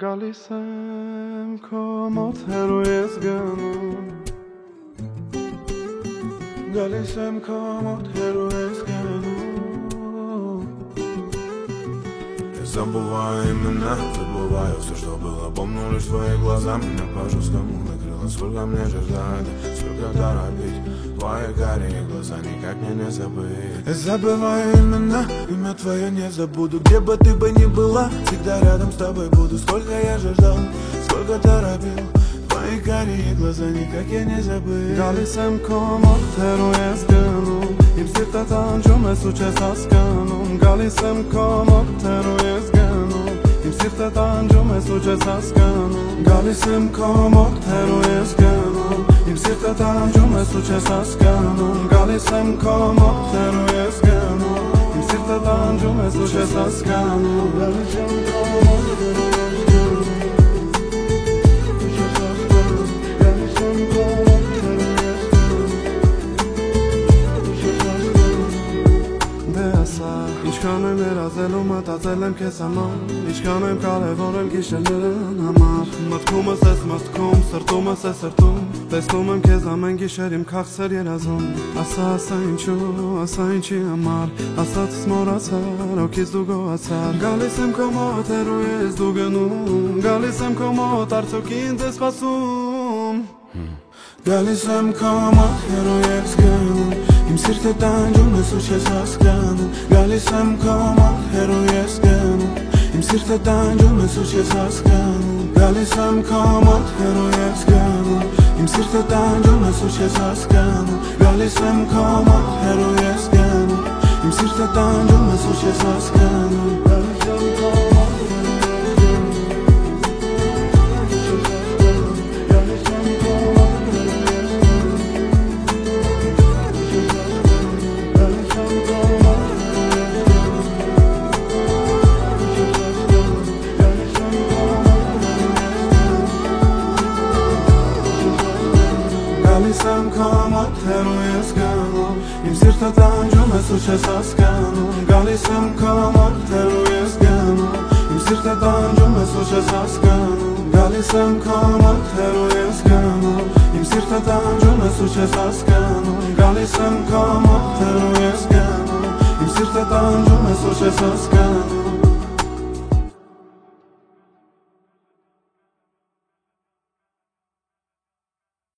Գալիս եմ քո մոտ հեռու ես գնում Գալիս եմ քո մոտ հեռու ես гնում Я забываю имена, забываю все, что было. Помню лишь твои глаза, меня по жесткому накрыло. Сколько мне же ждать, сколько торопить. Твои карие глаза никак мне не забыть. Я забываю имена, имя твое не забуду. Где бы ты бы ни была, всегда рядом с тобой буду. Сколько я же ждал, сколько торопил. Твои карие глаза никак я не забыть. Գալիս եմ քո մոտ հեռու ես գնում Իմ սիրտը տանջում ես ու չես հասկանում Գալիս եմ քո մոտ հեռու ես գնում Իմ սիրտը տանջում ես ու չես հասկանում Գալիս եմ քո մոտ հեռու ես գնում Իմ սիրտը տանջում ես ու չես հասկանում Գալիս եմ քո մոտ հեռու ես գնում Իմ սիրտը տանջում ես ու չես հասկանում Գալիս եմ քո մոտ հեռու ես գնում Ինչքան եմ երազել ու մտածել եմ քեզ համար Ինչքան եմ կարևորել գիշերներն համար Մտքումս ես մտքում, սրտումս ես սրտում Տեսնում եմ քեզ ամեն գիշեր իմ քաղցր երազում Ասա ինչի համար Ասածս մոռացար, օքից դու գոհացար Գալիս եմ քո մոտ հեռու ես դու գնում Գալիս եմ քո մոտ արդյոք ինձ ես սպասում Գալիս եմ քո մոտ հեռու ես գնում Իմ սիրտը տանջում ես ու չես հասկանում Գալիս եմ քո մոտ հեռու ես գնում Իմ սիրտը տանջում ես ու չես հասկանում Գալիս եմ քո մոտ հեռու ես գնում Իմ սիրտը տանջում ես ու չես հասկանում Գալիս եմ քո մոտ հեռու ես գնում Իմ սիրտը տանջում ես ու չես հասկանում Գալիս եմ քո մոտ Գալիս եմ քո մոտ հեռու ես գնում Իմ սիրտը տանջում ես ու չես հասկանում Գալիս եմ քո մոտ հեռու ես գնում Իմ սիրտը տանջում ես ու չես հասկանում Գալիս եմ քո մոտ հեռու ես գնում Իմ սիրտը տանջում ես ու չես հասկանում Գալիս եմ քո մոտ հեռու ես գնում Իմ սիրտը տանջում ես ու չես հասկանում